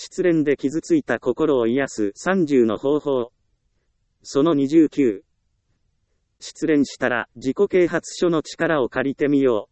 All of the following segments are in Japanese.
失恋で傷ついた心を癒す30の方法。その29。失恋したら自己啓発書の力を借りてみよう。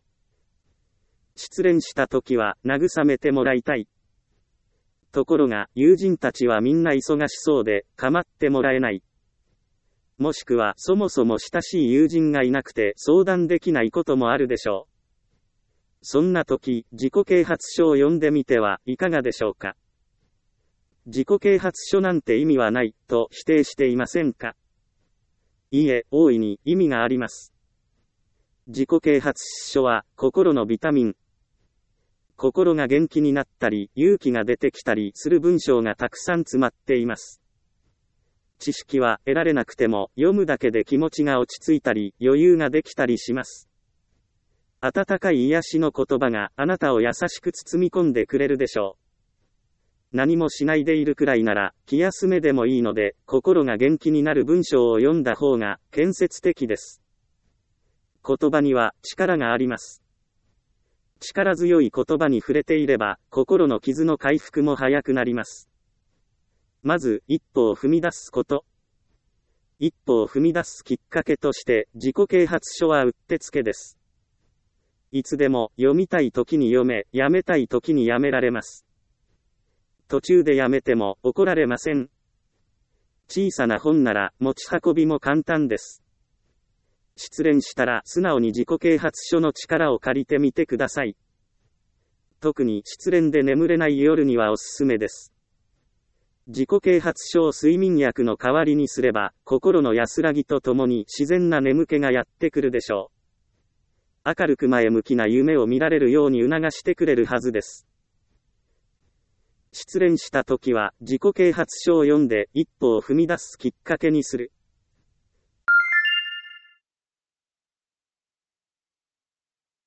失恋した時は慰めてもらいたい。ところが友人たちはみんな忙しそうで構ってもらえない。もしくはそもそも親しい友人がいなくて相談できないこともあるでしょう。そんな時、自己啓発書を読んでみてはいかがでしょうか。自己啓発書なんて意味はないと否定していませんか。いいえ、大いに意味があります。自己啓発書は心のビタミン。心が元気になったり、勇気が出てきたりする文章がたくさん詰まっています。知識は得られなくても、読むだけで気持ちが落ち着いたり、余裕ができたりします。温かい癒しの言葉があなたを優しく包み込んでくれるでしょう。何もしないでいるくらいなら、気休めでもいいので、心が元気になる文章を読んだ方が建設的です。言葉には力があります。力強い言葉に触れていれば、心の傷の回復も早くなります。まず、一歩を踏み出すこと。一歩を踏み出すきっかけとして、自己啓発書はうってつけです。いつでも、読みたい時に読め、やめたい時にやめられます。途中でやめても、怒られません。小さな本なら、持ち運びも簡単です。失恋したら、素直に自己啓発書の力を借りてみてください。特に、失恋で眠れない夜にはおすすめです。自己啓発書を睡眠薬の代わりにすれば、心の安らぎとともに自然な眠気がやってくるでしょう。明るく前向きな夢を見られるように促してくれるはずです。失恋した時は、自己啓発書を読んで一歩を踏み出すきっかけにする。